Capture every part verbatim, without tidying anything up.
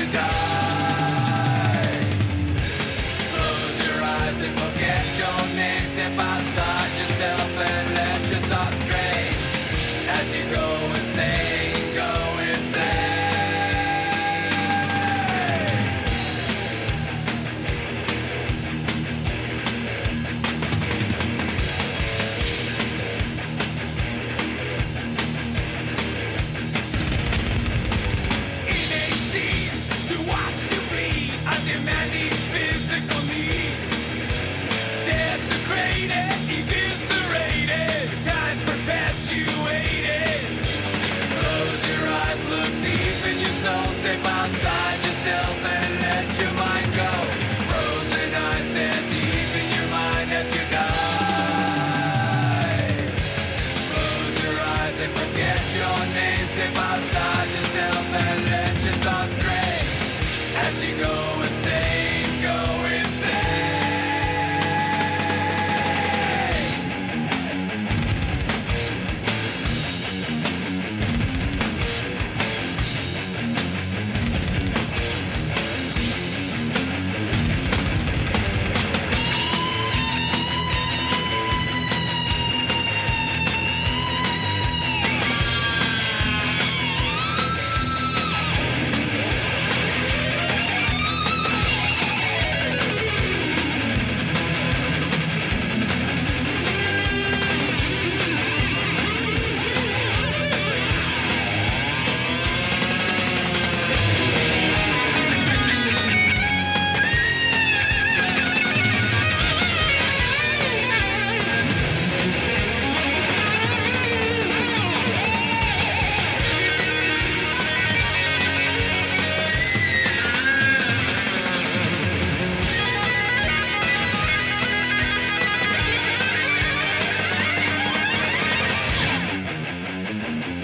you die. Close your eyes and forget your name. Step outside yourself and let your thoughts stray. As you go insane, go insane. Demanding physical need, desecrated, eviscerated, time's perpetuated. Close your eyes, look deep in your soul, step outside yourself and let your mind go. Frozen eyes stand deep in your mind as you die. Close your eyes and forget your name, step outside yourself and let your thoughts stray. As you go insane, go insane.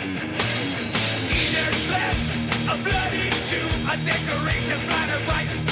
A bloody tomb, a decoration, flatter right.